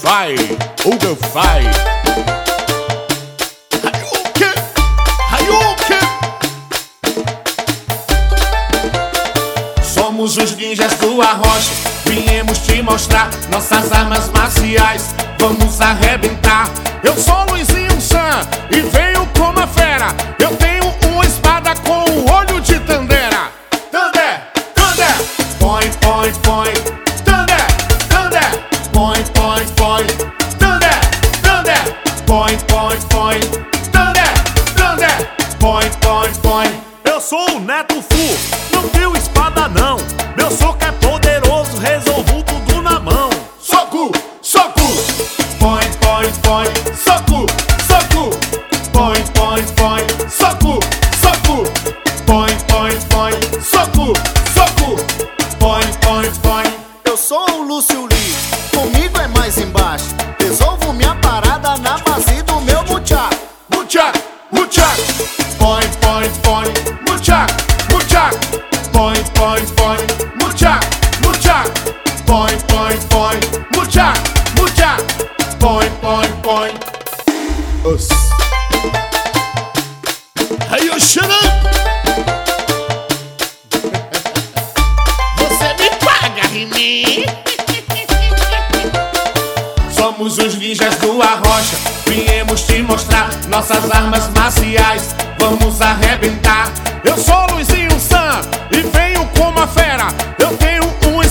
vai, Uga vai. Hayuken, Hayuken. Somos os ninjas do Arrocha, viemos te mostrar nossas armas marciais, vamos arrebentar. Eu sou Luizinho Sam e venho como a fera. Eu tenho uma espada com o olho de Tandera. Tandé, Tandé, point, point, point. Tandé, Tandé, point, point, point. Tandé, Tandé, point, point, point. Tandé, Tandé, point, point, point. Eu sou o Neto Fu, não tenho espada não. Meu soco é poderoso, resolvo tudo na mão. Soco, soco, point, point, point. Soco, soco, point, point, point. Soco, soco, point, point, point. Soco, soco, point, point, point. Eu sou o Lúcio Lee, comigo é mais embaixo. Resolvo minha parada na base do meu buchaco. Buchaco, buchaco, point, point, point. Buchaco, buchaco, point, point, point. Buchaco, buchaco, point, point, point. Buchaco, buchaco, point, point, point. Us. Hey, you shut up! Você me paga, Rini. Somos os ninjas do Arrocha, viemos te mostrar nossas armas marciais, vamos arrebentar. Eu sou Luizinho Sam e venho como a fera. Eu tenho